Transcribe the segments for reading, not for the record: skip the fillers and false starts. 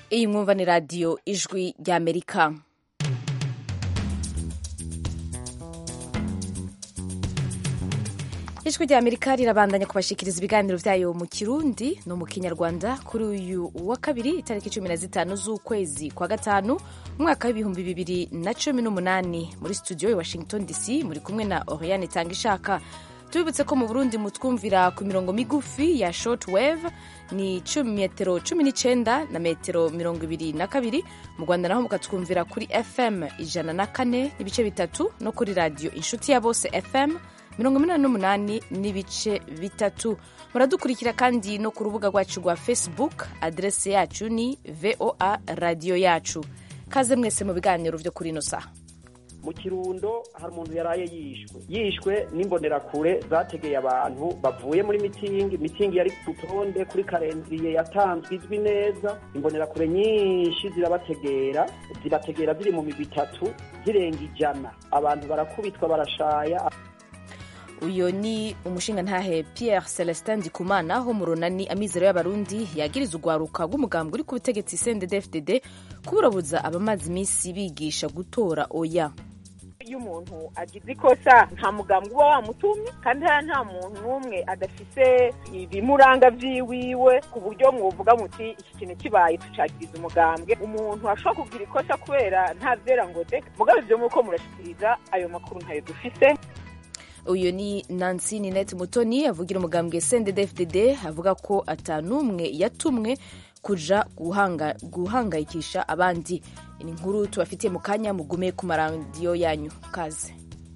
iyi mwumva ni radiyo ijwi ry'Amerika. ijwi ry'Amerika rirabandanya kubashikiriza ibiganiro vyayo mu Kirundi no mu Kinyarwanda kuri uyu wa kabiri itariki 15 z'ukwezi kwa gatanu umwaka w'ibihumbi 2018 muri studio ya Washington DC muri kumwe na Oriane Tangishaka. Tubibutse ko mu Burundi mutwumvira ku mirongo migufi ya shortwave ni metero 19 na metero 22. Mu Rwanda naho mukatwumvira kuri FM 104 n'ibice bitatu no kuri radio Inshuti ya Bose FM 88 n'ibice bitatu. Muradukurikira kandi no ku rubuga rwacu rwa Facebook, adresse yacu ni VOA Radio yacu. Kaze mwese mu biganiro vyo kuri no saha. Mu Kirundo hari umuntu yaraye yishwe n'imbonerakure zategeye abantu bavuye muri mitingi yari kutonde kuri kalendriye yatanzwe izwi neza. Imbonerakure nyinshi zibategera ziri mu migwi itatu zirenga 100. Abantu barakubitwa barashaya. Uyo ni umushingantahe Pierre Celestin Ndikumana ho mu runani Amizero y'Abarundi yagiriza ugwaruka rw'umugambwe uri ku butegetsi CNDD-FDD kuburabuza abamazi imisi bigisha gutora oya. Iyo umuntu agize ikosa nta mugambwe uba wamutumye kandi nta muntu n'umwe adafise ibimuranga vyiwiwe ku buryo mwovuga muti iki kintu kibaye tucagiriza umugambwe. Umuntu ashobora kugira ikosa kubera nta vyera ngo de mugabe vyo muko murashikiriza ayo makuru ntayo dufise. Uyu ni Nancy Ninette Mutoni avugira umugambwe CNDD-FDD avuga ko atanumwe yatumwe kuja guhangayikisha abandi. Ni inkuru tubafitiye mu kanya, mugume ku maradiyo yanyu. Kaze.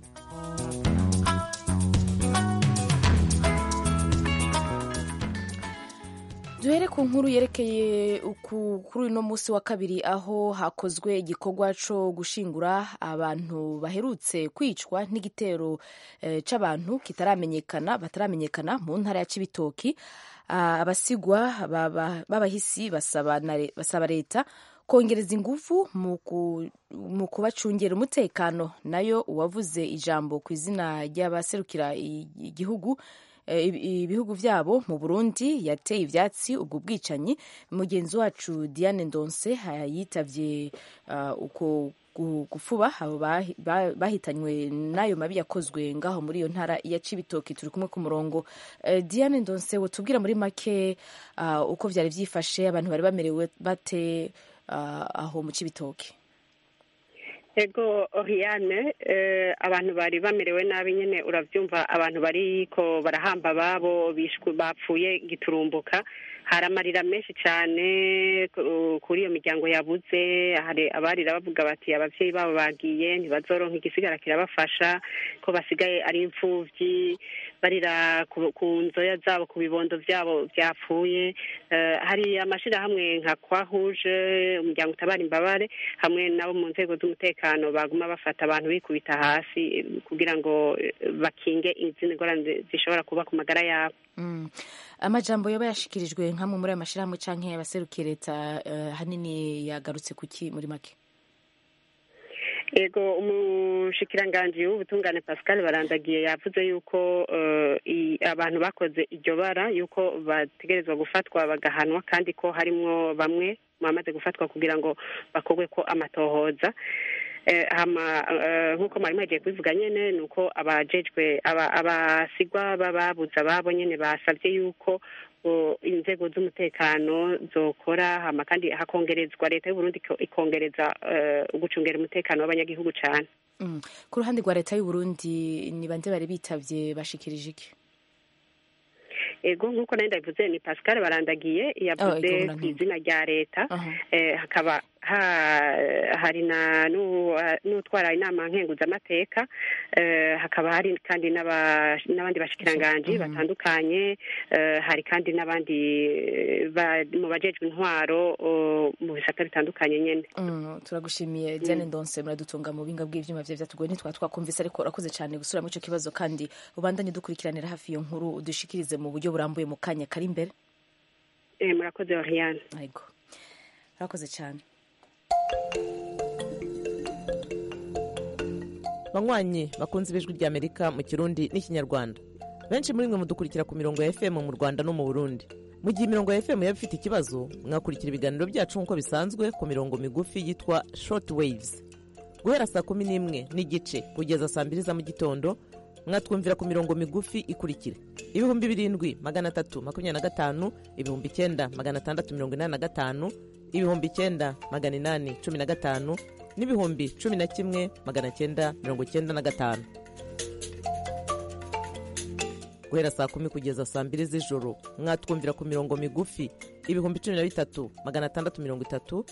Duhere ku nkuru yerekeye kuri uno musi wa kabiri aho hakozwe igikorwa co gushingura abantu baherutse kwicwa n'igitero c'abantu bataramenyekana mu ntara ya Cibitoki. Abasigwa b'abahisi basaba leta kongereza ingufu mu kubacungera umutekano. Nayo uwavuze ijambo ku izina ry'abaserukira ibihugu vyabo mu Burundi yateye ivyatsi ubwo bwicanyi. Mugenzi wacu Diane Ndonse yitavye uko gufuba abo bahitanywe nayo mabi yakozwe ngaho muri iyo ntara ya Cibitoki. Turi kumwe ku murongo. Diane Ndonse, wotubwira muri make uko vyari vyifashe, abantu bari bamerewe bate aho mu Cibitoki? Ego Oriane, abantu bari bamerewe nabi nyene uravyumva, abantu bariko barahamba babo bapfuye giturumbuka. Hari amarira menshi cyane kuri iyo miryango yabuze. Hari abarira bavuga bati abavyeyi babo bagiye ntibazoronka igisigara kirabafasha, ko basigaye ari imfuvyi, barira ku nzoya zabo, ku bibondo vyabo vyapfuye. Hari amashirahamwe nka Kwahuje, umuryango utabara imbabare, hamwe nabo mu nzego z'umutekano baguma bafata abantu bikubita hasi kugira ngo bakinge izindi ngorane zishobora kuba ku magara yabo. Amajambo yoba yashikirijwe nkamwe muri amashirahamwe canke abaserukiye leta hanini yagarutse kuki muri make? Ego umushikiranganji w'ubutungane Pascal Barandagiye yavuze yuko abantu bakoze iryo bara yuko bategerezwa gufatwa bagahanwa, kandi ko harimwo bamwe bamaze gufatwa kugira ngo bakogwe ko amatohoza. Nkuko mwari mwagiye kubivuga nyene nuko abasigwa babuza ababo nyene basavye yuko inzego z'umutekano zokora hama kandi hakongerezwa leta y'u Burundi ikongereza gucungera umutekano w'abanyagihugu cyane. Ku ruhande rwa leta y'u Burundi ni bande bari bitavye bashikirije iki? Ego nkuko nari ndabivuze ni Pascal Barandagiye yavuze ku izina rya leta. Hakaba hari n'utwara inama nkenguzamateka, hakaba hari kandi n'abandi bashikiranganji batandukanye, hari kandi n'abandi mu bajejwe intwaro mu bisata bitandukanye nyene. Turagushimiye Diane Ndonse, muradutunga mu binga bw'ivyuma vye vyatugoye ntitwakumvise, ariko urakoze cyane gusura muri ico kibazo, kandi ubandanye dukurikiranira hafi iyo nkuru udushikirize mu buryo burambuye mu kanya kari imbere. Murakoze Oriane. Yego, urakoze cyane. Banywanyi bakunze ibijwi ry'Amerika mu Kirundi n'ikinyarwanda, benshi muri mwe mudukurikira ku mirongo ya FM mu Rwanda no mu Burundi. Mu gihe imirongo ya FM yaba ifite ikibazo, mwakurikira ibiganiro byacu nk'uko bisanzwe ku mirongo migufi yitwa short waves. Guhera saa 11:30 kugeza saa 2 za mu gitondo, mwatwumvira ku mirongo migufi ikurikira: 2325, 9685, 9815 n'ibihumbi 11,995. Guhera saa 10 kugeza saa 2 z'ijoro, mwatwumvira ku mirongo migufi 13630,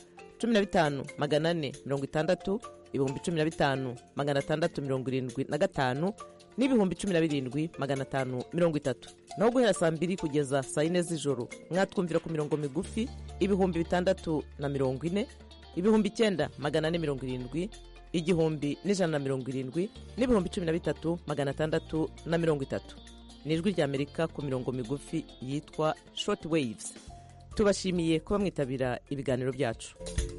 15460, ibihumbi 15,675 n'ibihumbi 17,530. Naho guhera saa 2 kugeza saa 4 z'ijoro, mwatwumvira ku mirongo migufi 640, ibihumbi 9,470, igihumbi 170 n'ibihumbi 13,630. Ni ijwi ry'Amerika ku mirongo migufi yitwa short waves. Tubashimiye kuba mwitabira ibiganiro byacu.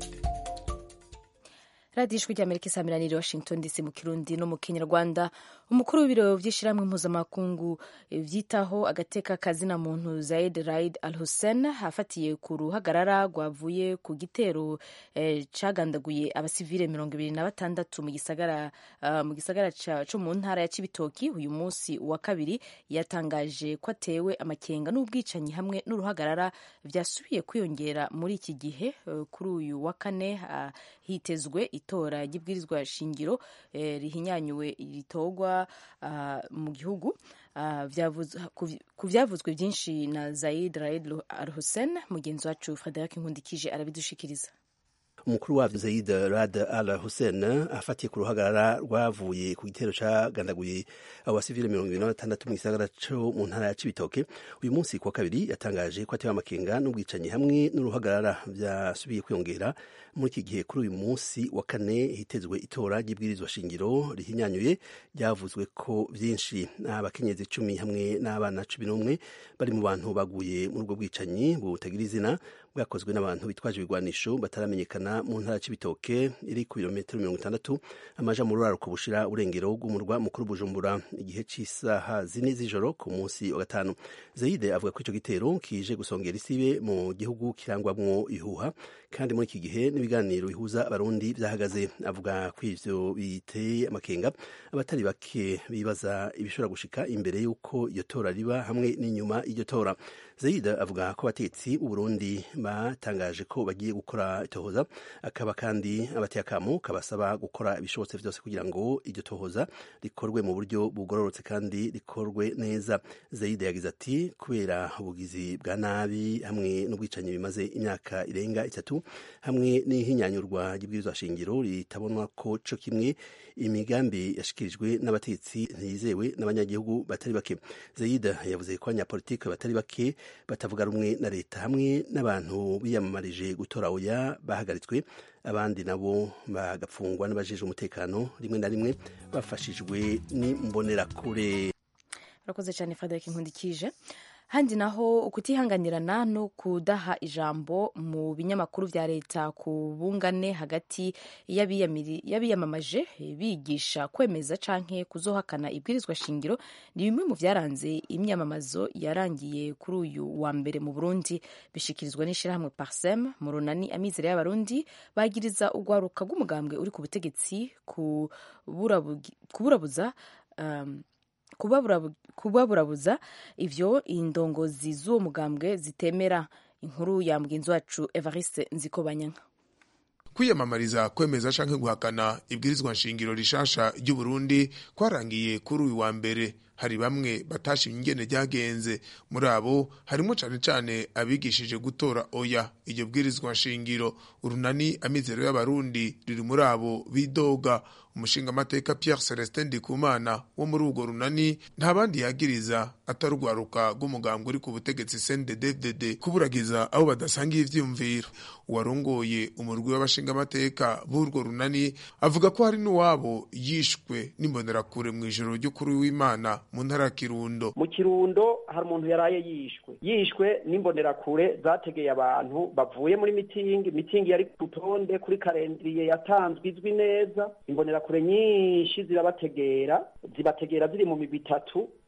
radiyo ijwi ry'Amerika isamiraniye Washington DC mu Kirundi no mu Kinyarwanda. Umukuru w'ibiro by'ishyirahamwe mpuzamakungu byitaho agateka kazina muntu Zeid Ra'ad Al Hussein afatiye ku ruhagarara rwavuye ku gitero cagandaguye abasivile 26 mu gisagara cyo mu ntara ya Cibitoki uyu munsi wa kabiri, yatangaje ko atewe amakenga n'ubwicanyi hamwe n'uruhagarara byasubiye kwiyongera muri iki gihe. Kuri uyu wa kane hitezwe itora ry'ibwirizwa shingiro rihinyanyuwe ritogwa mu gihugu. Ku byavuzwe byinshi na Zeid Ra'ad Al Hussein, mugenzi wacu Frederic Nkundikije arabidushikiriza. Umukuru wa Zeid Ra'ad Al Hussein afatiye ku ruhagarara rwavuye ku gitero cagandaguye abasivile 26 mu gisagara cyo mu ntara ya Cibitoke uyu munsi kwa kabiri, yatangaje ko atewe amakenga n'ubwicanyi hamwe n'uruhagarara byasubiye kwiyongera muri iki gihe. Kuri uyu munsi wa kane hitezwe itora ry'ibwirizwa shingiro rihinyanyuye, ryavuzwe ko byinshi. Abakenyezi 10 hamwe n'abana 11 bari mu bantu baguye muri ubwo bwicanyi butagira izina bwakozwe n'abantu bitwaje ibigwanisho bataramenyekana mu ntara Cibitoke iri ku birometero 60 amaja mu ruraro kubushira urengero rw'umurwa mukuru Bujumbura, igihe cy'isaha 4 z'ijoro ku munsi wa gatanu. Zeid avuga ko ico gitero kije gusongera isibe mu gihugu kirangwamwo ihuha, kandi muri iki gihe n'ibiganiro bihuza abarundi byahagaze. Avuga ko ivyo biteye amakenga abatari bake bibaza ibishobora gushika imbere y'uko iyo tora riba hamwe n'inyuma y'iryo tora. Zeid avuga ko abatetsi b'u Burundi batangaje ko bagiye gukora itohoza, akaba kandi abateye akamo kabasaba gukora ibishobotse byose kugira ngo iryo tohoza rikorwe mu buryo bugororotse kandi rikorwe neza. Zeid yagize ati kubera ubugizi bwa nabi hamwe n'ubwicanyi bimaze imyaka irenga 3 hamwe n'ihinyanyurwa ry'ibwirizwa shingiro ritabonwa ko co kimwe imigambi yashikirijwe n'abatetsi ntiyizewe n'abanyagihugu batari bake. Zeid yavuze ko abanyapolitike batari bake batavuga rumwe na leta hamwe n'abantu biyamamarije gutora oya bahagaritswe, abandi nabo bagapfungwa n'abajejwe umutekano, rimwe na rimwe bafashijwe n'imbonerakure. Urakoze cyane Frederic Nkundikije. Handi naho ukutihanganirana no kudaha ijambo mu binyamakuru vya leta ku bungane hagati y'abiyamamaje bigisha kwemeza canke kuzohakana ibwirizwa shingiro ni bimwe mu vyaranze imyamamazo yarangiye kuri uyu wa mbere mu Burundi. Bishikirizwa n'ishirahamwe Parsem mu runani Amizero y'Abarundi bagiriza ugwaruka rw'umugambwe uri ku butegetsi kubaburabuza ivyo indongozi z'uwo mugambwe zitemera. Inkuru ya mugenzi wacu Evariste Nzikobanyanka. Kwiyamamariza kwemeza canke guhakana ibwirizwa nshingiro rishasha ry'u Burundi kwarangiye kuri uyu wa mbere. Hari bamwe batashimye ingene ryagenze, muri abo harimo cane cane abigishije gutora oya iryo bwirizwa nshingiro. Urunani Amizero y'Abarundi riri muri abo bidoga. Umushingamateka Pierre Celestin Ndikumana wo muri urwo runani nta bandi yagiriza atarugwaruka rw'umugambwe uri ku butegetsi CNDD-FDD kuburagiza abo badasangiye ivyumviro. Uwarongoye umurwi w'abashingamateka b'urwo runani avuga ko hari n'uwabo yishwe n'imbonerakure mu ijoro ryo kuri w'Imana mu ntara ya Kirundo. Mu Kirundo hari umuntu yaraye yishwe n'imbonerakure zategeye abantu bavuye muri mitingi yari kutonde kuri kalendriye yatanzwe izwi neza. Imbonerakure nyinshi zibategera ziri mu migwi 3,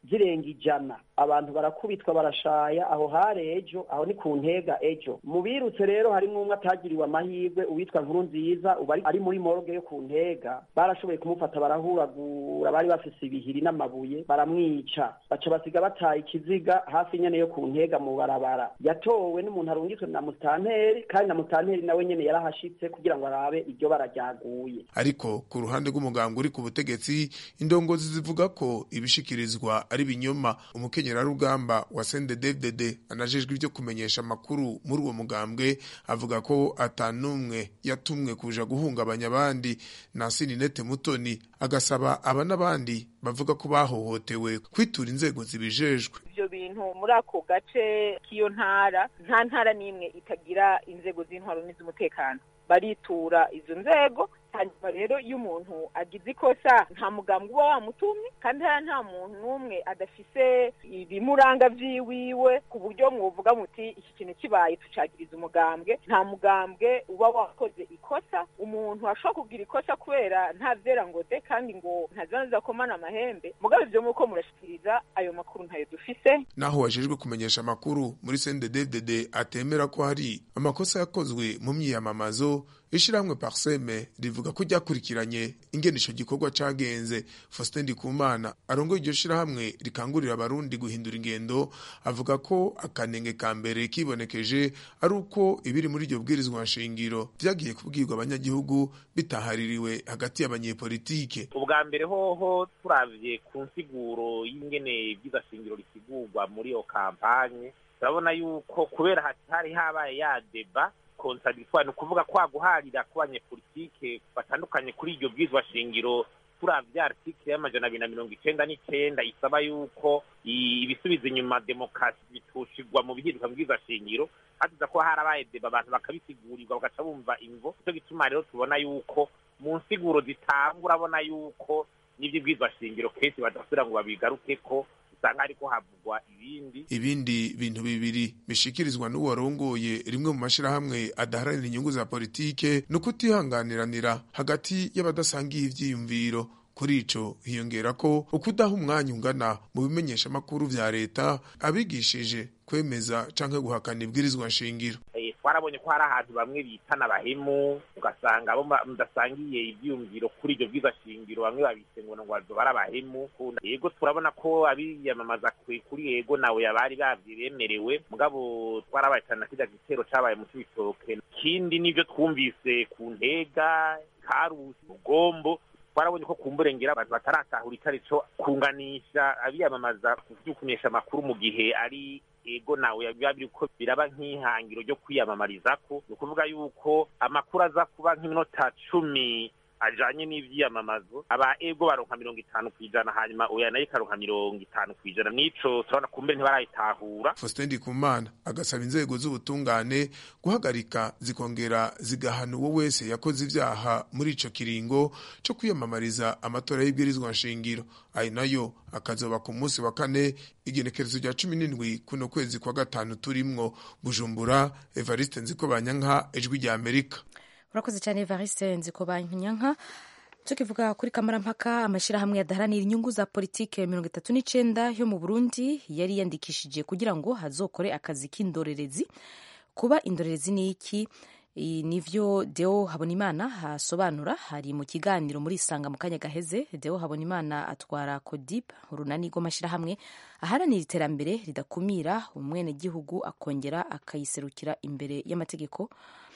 zirenga 100 abantu barakubitwa barashaya aho hari ejo, aho ni ku Ntega ejo. Mu birutse rero harimo umwe atagiriwe amahirwe uwitwa Nkurunziza uba ari muri morgue yo ku Ntega, barashoboye kumufata barahuragura, bari bafise ibihiri n'amabuye baramwica, baca basiga bataye ikiziga hafi nyene yo ku Ntega mu barabara. Yatowe n'umuntu arungitswe na mustanteri, kandi na mustanteri nawe nyene yarahashitse kugira ngo arabe iryo barajyaguye. Ariko ku ruhande rw'umugambwe uri ku butegetsi, indongozi zivuga ko ibishikirizwa ari binyoma. Umukenyerarugamba wa CNDD-FDD anajejwe ivyo kumenyesha amakuru muri uwo mugambwe avuga ko atanumwe yatumwe kuja guhungabanya abandi. Nansininete Mutoni agasaba aba n'abandi bavuga ko bahohotewe kwitura inzego zibijejwe. Ivyo bintu muri ako gace k'iyo ntara, nta ntara n'imwe itagira inzego z'intwaro n'iz'umutekano, baritura izo nzego. Hanyuma rero iyo umuntu agize ikosa nta mugambwe uba wamutumye, kandi nta muntu n'umwe adafise ibimuranga vyiwiwe ku buryo mwovuga muti iki kintu kibaye tucagiriza umugambwe. Nta mugambwe uba wakoze ikosa. Umuntu ashobora kugira ikosa kubera nta vyera ngo de kandi ngo ntazanza komana amahembe, mugabe ivyo muko murashikiriza ayo makuru ntayo dufise. Naho wajejwe kumenyesha amakuru muri CNDD-FDD atemera ko hari amakosa yakozwe mu myiyamamazo, ishiramwe Parseme rivuga ko ryakurikiranye ingene ico gikorwa cagenze. Faustin Ndikumana arongoye iryo shirahamwe rikangurira abarundi guhindura ingendo, avuga ko akanenge ka mbere kibonekeje ari uko ibiri muri iryo bwirizwa nshingiro vyagiye kubwirwa abanyagihugu bitahaririwe hagati y'abanyepolitike. Ubwa mbere hoho turavye ku nsiguro y'ingene ivy'igashingiro risigurwa muri iyo kampanye, turabona yuko kubera hari habaye ya deba contradictoire, nukuvuga kwa guharira ku banyepolitike batandukanye kuri iryo bwizwa shingiro. Turavye article y'amajana 299 isaba yuko ibisubiza inyuma demokrasi bitushirwa mu bihirwa bwizwa shingiro, hatuza ko harabaye deba abantu bakabisigurirwa bagaca bumva imvo. Cyo gituma rero tubona yuko mu nsiguro zitangura urabona yuko n'ibyo bwizwa shingiro kesi badasubira ngo babigarukeko, usanga ariko havugwa ibindi bintu bibiri bishikirizwa n'uwarongoye rimwe mu mashirahamwe adaharanira inyungu za politike no kutihanganiranira hagati y'abadasangiye ivyiyumviro. Kuri ico hiyongera ko ukudaha umwanya ungana mu bimenyesha makuru vya leta abigishije kwemeza canke guhakana ibwirizwa nshingiro. Twarabonye ko hari ahantu bamwe bitana bahemu, ugasanga abo mudasangiye ivyiyumviro kuri iryo bwiza shingiro bamwe babise ngo bazo barabahemu. Yego turabona ko abiyamamaza kuri yego nawe yabari bavyemerewe, mugabo twarabayitana kija gitero cabaye mu Cibitoke. Kindi nivyo twumvise ku Ntega, Karusi, Rugombo, twarabonye ko kumburengera abantu bataratahura itarico kunganisha abiyamamaza kuvyukunesha amakuru mu gihe ari ego nawe yabiri ko biraba nk'ihangiro ryo kwiyamamarizako. Ni ukuvuga yuko amakuru aza kuba nk'iminota 10 ajanye n'ivyiyamamazo, aba ego baronka 50%, hanyuma oya nayo karonka 50%. Nico turabona kumbe ntibarayitahura. Faustin Ndikumana agasaba inzego z'ubutungane guhagarika zikongera zigahana uwo wese yakoze ivyaha muri ico kiringo cyo kwiyamamariza amatora y'ibwirizwa nshingiro. Ayo nayo akazoba ku munsi wa 4 igenekerezo rya 17 kuno kwezi kwa gatanu turimwo. Bujumbura, Evariste Nzikobanyanka, Ijwi rya Amerika. Urakoze cyane Evariste Nzikobanyanka. Tukivuga kuri kamarampaka, amashirahamwe yadaharanira inyungu za politike 39 yo mu Burundi yari yandikishije kugira ngo hazokore akazi k'indorerezi. Kuba indorerezi ni iki? Nivyo Deo Habonimana hasobanura hari mu kiganiro muri Isanga mu kanya gaheze. Deo Habonimana atwara CODIP, urunani rw'amashirahamwe aharanira iterambere ridakumira umwene gihugu akongera akayiserukira imbere y'amategeko.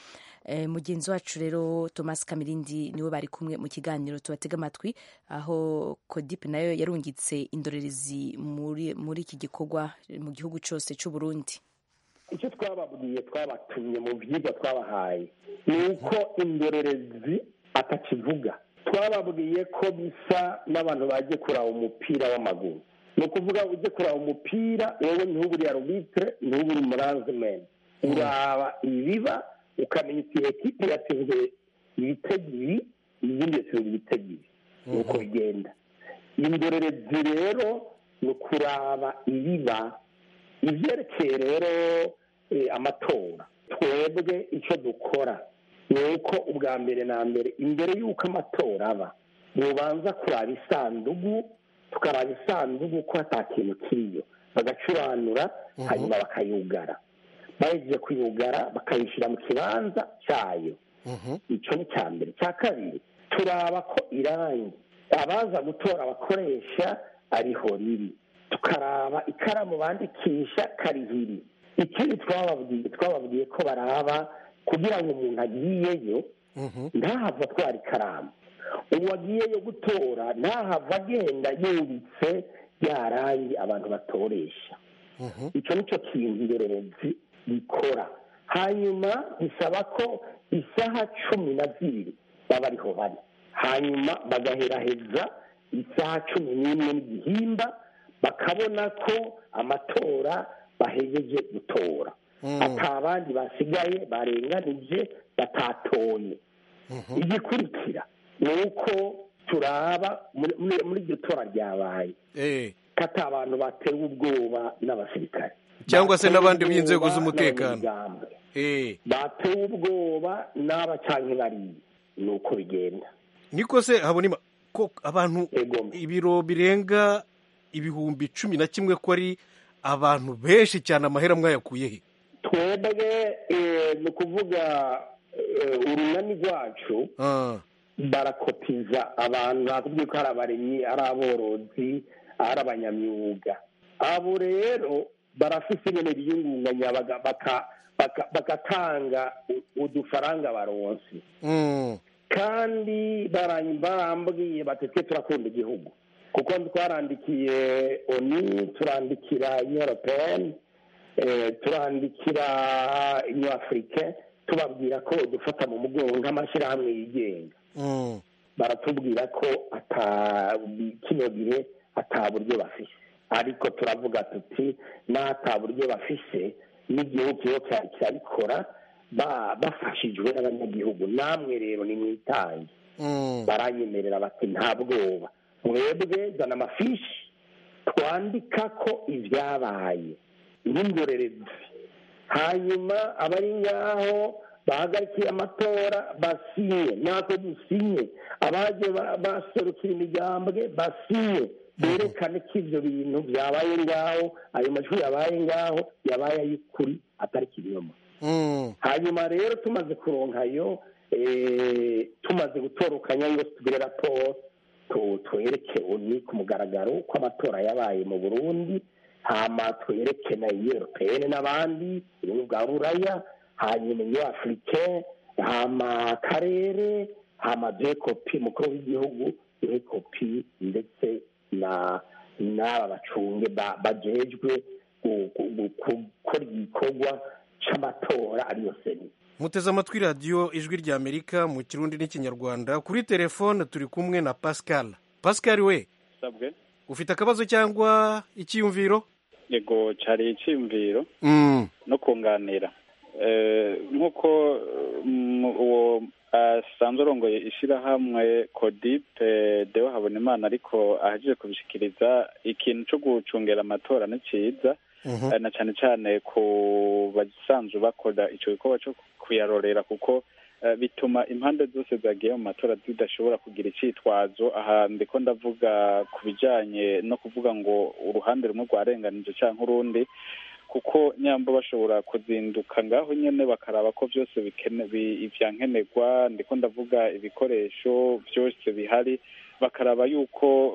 Mugenzi wacu rero Thomas Kamirindi niwe bari kumwe mu kiganiro tubatega amatwi, aho CODIP nayo yarungitse indorerezi muri iki gikorwa mu gihugu cyose cy'u Burundi. Icyo twababwiye twabatumye mu vyigwa twabahaye nuko indorerezi atakivuga. Twababwiye ko bisa n'abantu baje kuraba umupira w'amaguru. No kuvuga uje kuraba umupira wewe ntuburi arbitre ntuburi muranzement. Uraba ibiba ukamenya iti ekipe yatsinze ibitego izindi yatsinze ibitego nuko bigenda. Indorerezi rero no kuraba ibiba ivyerekeye rero amatora. Twebwe icyo dukora nuko ubwa mbere na mbere imbere y'uko amatora aba mubanza kuraba isandugu tukaraba isanduku ko ata kintu kiriyo bagacuranura hanyuma bakayugara bahejeje kuyugara bakayishyira mu kibanza cyayo icyo ni cya mbere. cya kabiri turaba ko irangi abaza gutora abakoresha ariho riri, tukaraba ikaramu bandikisha karihiri. ikindi twababwiye ko baraba kugira ngo umuntu agiyeyo ntahava atwara ikaramu, uwo agiyeyo gutora ntahava agenda yubitse ya rangi abantu batoresha. icyo ni cyo kintu indorerezi bikora. hanyuma bisaba ko isaha 12 baba ariho bari, hanyuma bagaheraheza isaha 11 n'igihimba bakabona ko amatora bahejeje gutora, atabandi basigaye barenganije batatoye. igikurikira ni uko turaba muri iryo tora ryabaye ko ata abantu batewe ubwoba n'abasirikare cyangwa se n'abandi b'inzego z'umutekano batewe ubwoba n'aba canke bariye. ni uko bigenda. niko se habonima ko abantu ibiro birenga 11,000 ko ari abantu benshi cyane, amahera mwayakuye he? twebwe ni ukuvuga urunani rwacu barakotiza abantu, bakubwiye ko ari abaremyi, ari aborozi, ari abanyamyuga. abo rero barafise nyene biyungunganya bagatanga udufaranga baronse, kandi barambwiye batetse turakunda igihugu kuko twarandikiye ONU, turandikira Union Européenne, turandikira Union Africaine, tubabwira ko dufata mu mugongo nk'amashyirahamwe yigenga. baratubwira ko kino gihe ata buryo bafise, ariko turavuga tuti n'ata buryo bafise n'igihugu kiyo kirabikora bafashijwe n'abanyagihugu. namwe rero ni mwitange. baranyemerera bati nta bwoba, mwebwe zana amafishi twandika ko ibyabaye n'indorerezi, hanyuma abari ngaho bahagarikiye amatora basinye, natwe dusinye, abaje baserukira imigambwe basinye, berekane ko ivyo bintu byabaye ngaho, ayo majwi yabaye ngaho yabaye ay'ukuri atari kinyoma. hanyuma rero tumaze kuronkayo, tumaze gutorukanya yose tugire raporo twereke ONU ku mugaragaro ko amatora yabaye mu Burundi, hama twereke na Européenne n'abandi ibihugu bwa Buraya, hanyuma Union Africaine, hama karere, hama kopi mukuru w'igihugu, kopi ndetse n'aba bacunge bajejwe gukora igikorwa c'amatora ariyo seni. muteze amatwi radiyo ijwi rya Amerika mu Kirundi n'ikinyarwanda. kuri telefone turi kumwe na Pascal. Pascal we sabwe, ufite akabazo cyangwa icyiyumviro? yego cari icyiyumviro no kunganira nk'uko uwo asanzwe arongoye ishyirahamwe Codipe Deo Habonimana ariko ahejeje kubishikiriza, ikintu cyo gucungera amatora ni cyiza, na cyane cyane ku basanzwe bakora icyo gikorwa cyo kuyarorera, kuko bituma impande zose zagiye mu matora zidashobora kugira icyitwazo. aha ndiko ndavuga ku bijyanye no kuvuga ngo uruhande rumwe rwarenganije cyangwa urundi, kuko nyamba bashobora kuzinduka ngaho nyene bakaraba ko byose ivyankenerwa, ndiko ndavuga ibikoresho byose bihari, bakaraba yuko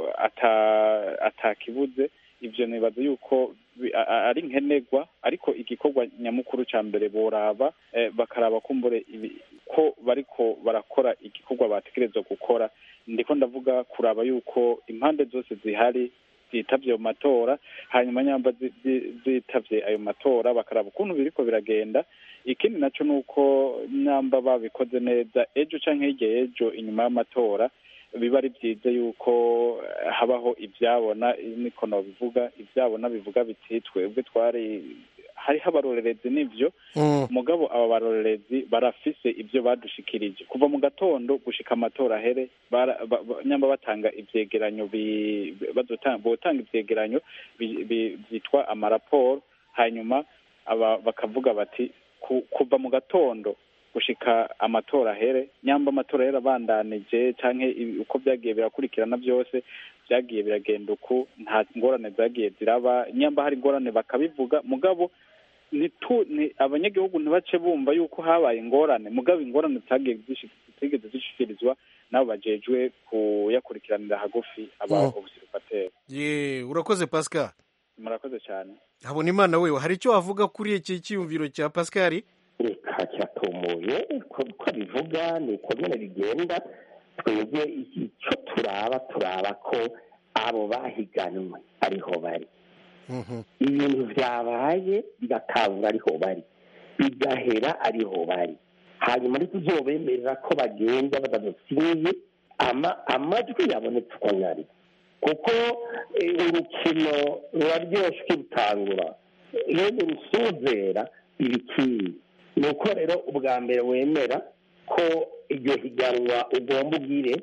atakibuze. ivyo nibaza yuko ari nkenerwa, ariko igikorwa nyamukuru ca mbere boraba bakaraba kumbure ko bariko barakora igikorwa bategerezwa gukora. ndiko ndavuga kuraba yuko impande zose zihari zitavye ayo matora, hanyuma nyamba zitavye ayo matora bakaraba ukuntu biriko biragenda. ikindi naco nuko nyamba babikoze neza, ejo canke hirya ejo inyuma y'amatora biba ari byiza yuko habaho ibyabona, niko nobivuga, ibyabona bivuga biti twebwe hariho abarorerezi n'ivyo mugabo aba barorerezi barafise ibyo badushikirije kuva mu gatondo gushika amatora ahere, nyamba batanga ivyegeranyo, botanga ivyegeranyo byitwa amaraporo, hanyuma bakavuga bati kuva mu gatondo gushika amatora ahere, nyamba amatora ahere abandanije canke uko byagiye birakurikirana byose, byagiye biragenda uku nta ngorane zagiye ziraba nyamba hari ingorane bakabivuga mugabo abanyagihugu ntibace bumva yuko habaye ingorane mugabo ingorane zitigeze zishikirizwa nabo bajejwe kuyakurikiranira hagufi abasirikateri. Urakoze Pascal. Murakoze cyane. Habona Imana wewe hari icyo wavuga kuri iki cyiyumviro cya Pascal? Reka cyatomoye ko bivuga ni uko nyine bigenda twebwe icyo turaba ko abo bahiganwe ariho bari ibintu byabaye bigatangura ariho bari bigahera ariho bari hanyuma ariko uzobemerera ko bagenda badadutsinze amajwi yabonetse uko nyari kuko urukino ruraryoshye ukirutangura iyo urusuzera ibikwiye ni uko rero ubwa mbere wemera ko iryo higanwa ugomba ubwire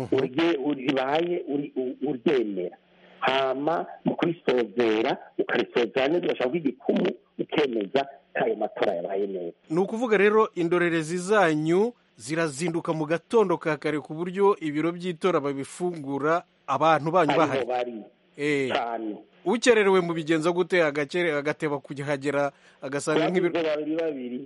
ribaye uryemera hama mu kurisozera ukarisozera neza ugashaka igikumu ukemeza ko ayo matora yabaye neza. Ni ukuvuga rero indorerezi zanyu zirazinduka mu gatondo ka kare ku buryo ibiro by'itora babifungura abantu banyu bahari cyane. Ukererewe mu bigenza gute agateba kuhagera agasanga nk'ibiro babiri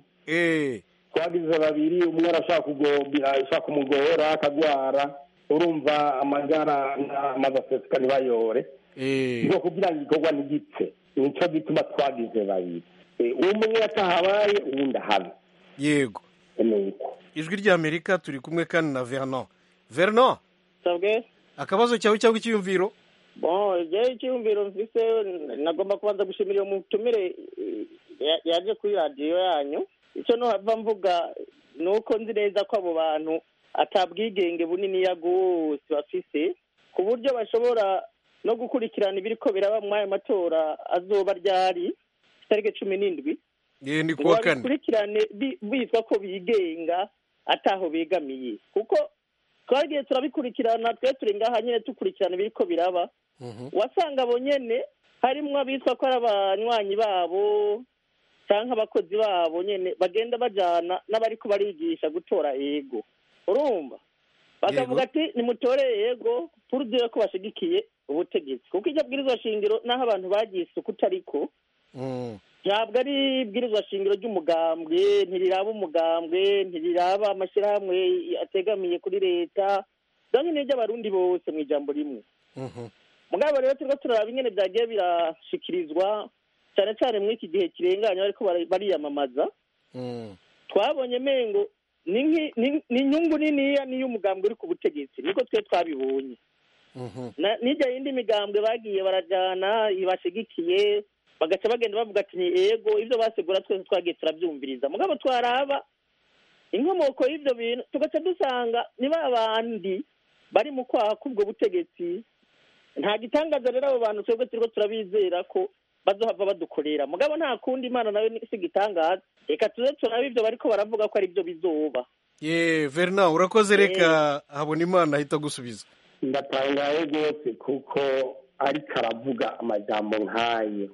twagize babiri umwe arashaka kugombira ashaka kumugora akagwara urumva amagara n'amazasesika ntibayore ngo kugira ngo igikorwa ntigipfe nicyo gituma twagize babiri umwe atahabaye uwundi ahabe. Yego ijwi ry'Amerika turi kumwe kandi na Vernon sabwe akabazo cyawe cyangwa icyiyumviro? Icyiyumviro mfise nagomba kubanza gushimira uwo mutumire yaje kuri radiyo yanyu. Icyo nohava mvuga ni uko nzi neza ko abo bantu atabwigenge buniniya gose bafise ku buryo bashobora no gukurikirana ibiriko biraba mu ayo matora azoba ryari itariki 17 ni kuwa kane bakurikirane bitwa ko bigenga ataho begamiye kuko twagiye turabikurikirana twe turi ngaha nyene tukurikirana ibiriko biraba wasanga abo nyene harimwo abitwa ko ari abanywanyi babo canke abakozi babo nyene bagenda bajana n'abariko barigisha gutora yego urumva bakavuga ati nimutore yego purudire ko bashigikiye ubutegetsi kuko ijya bwirizwa shingiro naho abantu bagiye isuku utariko ntabwo ari bwirizwa shingiro ry'umugambwe ntiriraba umugambwe ntiriraba amashyirahamwe ategamiye kuri leta donke n'iry'abarundi bose mu ijambo rimwe mugabo rero turiko turaraba ingene byagiye birashikirizwa cyane cyane muri iki gihe kirenganya bariko bariyamamaza twabonye mengo ni inyungu niniya niyo umugambwe uri ku butegetsi niko twe twabibonye n'ijya yindi migambwe bagiye barajana ibashigikiye bagaca bagenda bavuga ati yego ibyo basigura twese twagiye turabyumviriza mugabo twaraba inkomoko y'ibyo bintu tugaca dusanga niba abandi bari mu kwaha k'ubwo butegetsi nta gitangaza rero abo bantu twebwe turiko turabizera ko bazohava badukorera mugabo nta kundi Imana nayo si gitangaza reka tuze turabe ibyo bariko baravuga ko ari byo bizoba. Vernon urakoze reka habona Imana ahita gusubiza. Ndatangaye rwose kuko ariko aravuga amajambo nk'ayo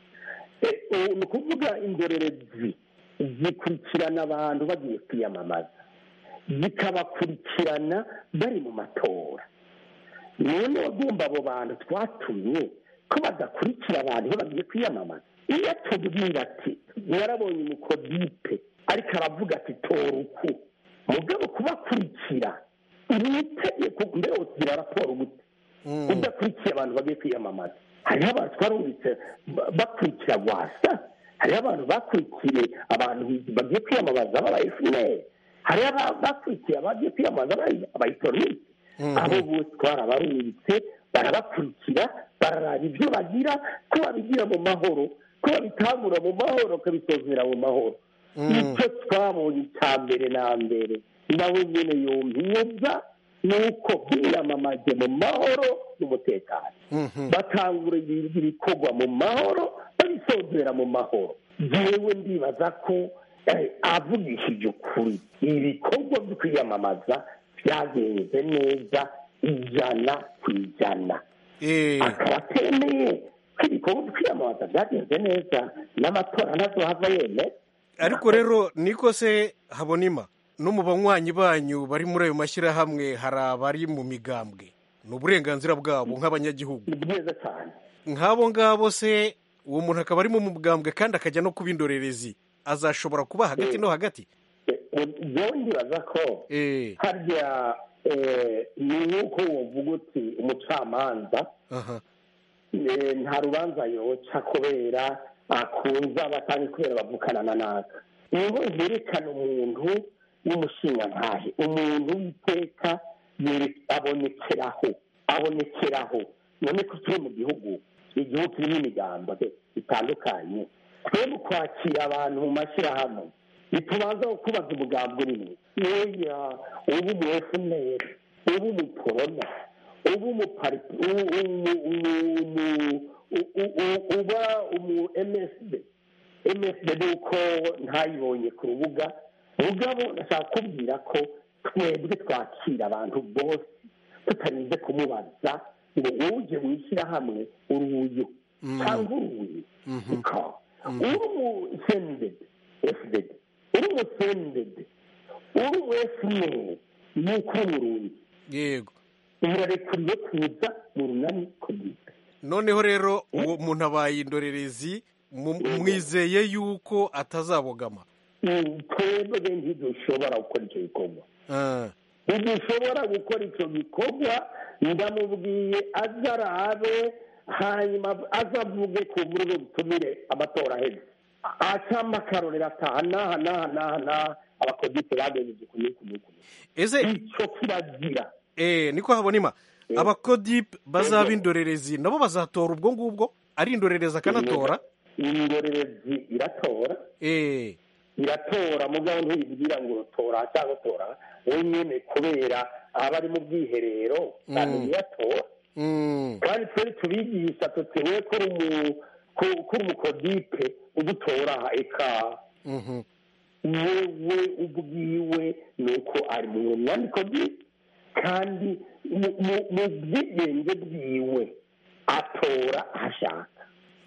ni ukuvuga indorerezi zikurikirana abantu bagiye kwiyamamaza zikabakurikirana bari mu matora none wagomba abo bantu twatumye ko badakurikira abantu iyo bagiye kwiyamamaza iyo tubwira ati warabonye umukodipe ariko aravuga ati tora uku mugabo kubakurikira iri tegeko mbere ugira raporo gute udakurikiye abantu bagiye kwiyamamaza hariho abantu twarumvise bakurikira Rwasa hariho abantu bakurikiye abantu bagiye kwiyamamaza baba FNL hariho bakurikiye abagiye kwiyamamaza abayitorisi abo bose twarabarungitse barabakurikira bararaba ibyo bagira ko babigira mu mahoro ko babitangura mu mahoro kabitozera mu mahoro icyo twabonye icya mbere na mbere nawe nyine yumviyeza nuko biyamamaje mu mahoro n'umutekano batangura ibikorwa mu mahoro babisozera mu mahoro jewe ndibaza ko avugishije ukuri ibikorwa byo kwiyamamaza byagenze neza 100%. Akaba atemeye ko ibikorwa byo kwiyamamaza byagenze neza n'amatora ntazohava yeme. Ariko rero niko se Habonima no mu banywanyi banyu bari muri ayo mashyirahamwe hari abari mu migambwe ni uburenganzira bwabo nk'abanyagihugu. ni bwiza cyane. nk'abo ngabo se uwo muntu akaba ari mu mugambwe kandi akajya no kuba indorerezi, azashobora kuba hagati no hagati? byongeye baza ko harya ni nk'uko wovuga uti umucamanza nta rubanza yoca kubera akunze abatanga kubera bavukana na naka. niho herekana umuntu w'umushingantahe, umuntu w'iteka abonekeraho. none ko turi mu gihugu kirimo imigambo itandukanye, twebwe kwakira abantu mu mashyirahamwe ntitubanza kubaza umugambi urimo. yeya uba umu efuneri, uba umuporona, uba uba umu emesidede nuko ntayibonye ku rubuga. mugabo ndashaka kubwira ko twebwe twakira abantu bose tutarinze kumubaza ngo uje mu ishyirahamwe uruyu cyangwa uruyu. uri umu sendede efudede, uri umu sendede, uri umu efuneri nuko uri uruyu. yego, urarekuriye kuza mu runani kugita. noneho rero uwo muntu abaye indorerezi, mwizeye yuko atazabogama? twebwe ntidushobora gukora icyo gikorwa. ntidushobora gukora icyo gikorwa. ndamubwiye azarabe, hanyuma azavuge ku buryo butumire amatora aheze. acamo akarorero ataha n'aha abakodite bagejeje ku nyuku. ese icyo kiragira. niko habonima abakodipe bazaba indorerezi nabo bazatora ubwo ngubwo? ari indorerezi akanatora? indorerezi iratora. iratora mugabo ntibibwira ngo tora cyangwa tora wenyine, kubera aba ari mu bwiherero kandi ntiyatora. kandi twari tubigisha tutewe kuri umukodipe udutora eka wewe ubwiwe ni uko ari mu nyandiko kandi mu bwigenge bwiwe atora ashaka.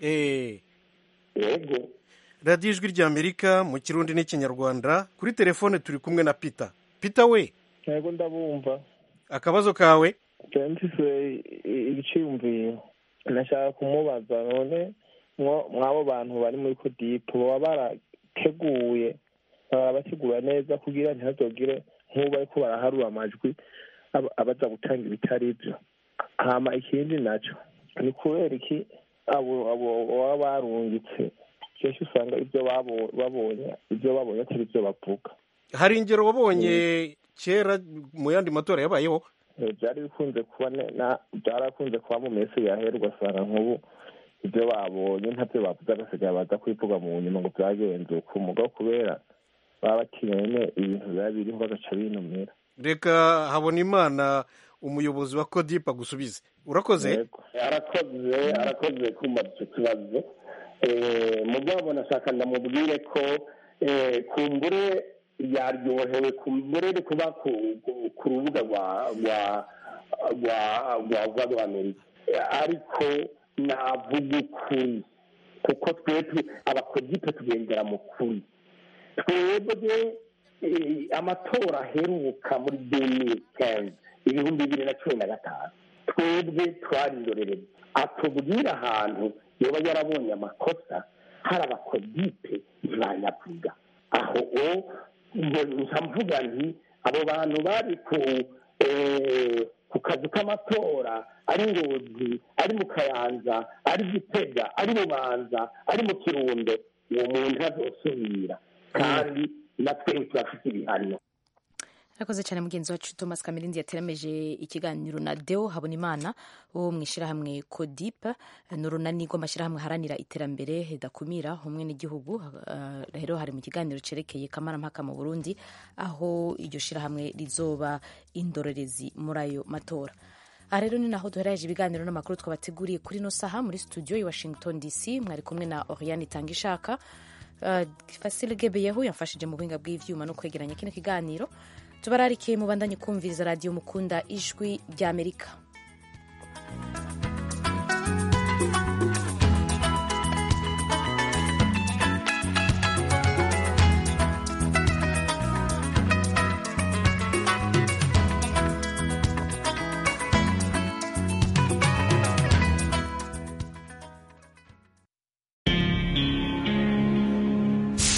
yego. radiyo ijwi ry'amerika mu kirundi n'ikinyarwanda. kuri telefone turi kumwe na Peter. Peter we. yego ndabumva. akabazo kawe? mfise ibiciyumviro nashaka kumubaza, none mw'abo bantu bari muri kodipu baba barateguye, bategura neza kugira ntihazogire nk'ubu ariko baraharura amajwi abaza gutanga ibitari byo. hama ikindi nacyo ni kubera iki abo baba barungitse kenshi usanga ibyo babonye atari byo bavuga. hari ingero wabonye kera mu yandi matora yabayeho? byarakunze kuba mu minsi yahera, ugasanga nk'ubu ibyo babonye ntabyo bavuze, agasigaye baza kwivuga mu nyuma ngo byagenze uko. umugabo kubera baba bakeneye ibintu biba biriho bagaca binumira. reka Habonimana umuyobozi wa kodipa gusubize. urakoze. arakoze kumva icyo kibazo. mugabo nashaka ndamubwire ko kumbure yaryohewe kumburere kuba ku rubuga rwa Amerika, ariko navuga ukuri kuko twebwe abakodipe tugendera mu kuri. twebwe amatora aheruka muri 2015 2015 twebwe twari indorerezi. atubwira ahantu yoba yarabonye amakosa hari abakodipe ntibayavuga. aho mvuga nti abo bantu bari ku kazu k'amatora, ari Ngozi, ari mu Kayanza, ari Gitega, ari Bubanza, ari mu Kirundo, uwo muntu azosubira kandi natwe turafite ibihano. Arakoze cyane mugenzi wacu Thomas Kamirindi yateremeje ikiganiro na Deo Habonimana wo mu ishyirahamwe Kodipa, n'urunani rw'amashyirahamwe haranira iterambere ridakumira hamwe n'igihugu. Rero hari mu kiganiro cerekeye kamarampaka mu Burundi, aho iryo shyirahamwe rizoba indorerezi muri ayo matora. Aha rero ni naho duhereje ibiganiro n'amakuru twabateguriye kuri no saha muri studio i Washington DC. Mwari kumwe na Oriane Tangishaka. Fasile Gebeyehu yamfashije mu buhinga bw'ivyuma no kwegeranya kino kiganiro. Tubararikiye mubandanye kumviriza radio mukunda ijwi ry'Amerika.